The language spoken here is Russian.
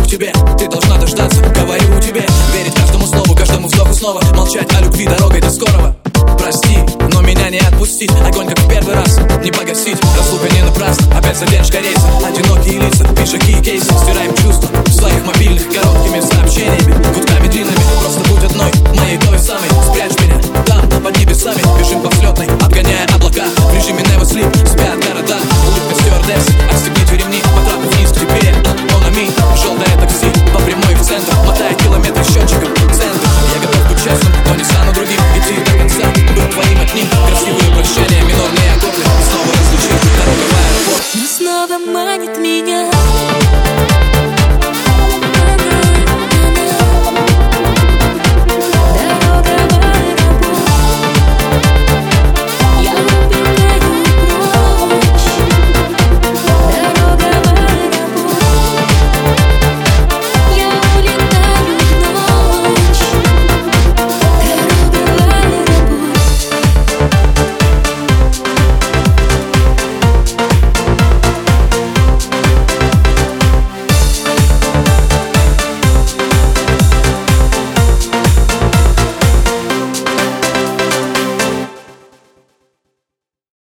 тебе, ты должна дождаться, говорю тебе. Верить каждому слову, каждому вздоху снова. Молчать о любви дорогой до скорого. Прости, но меня не отпустить. Огонь как в первый раз, не погасить. Разлука не напрасно, опять задержка рейса. Одинокие лица, пиджаки и кейсы. Стираем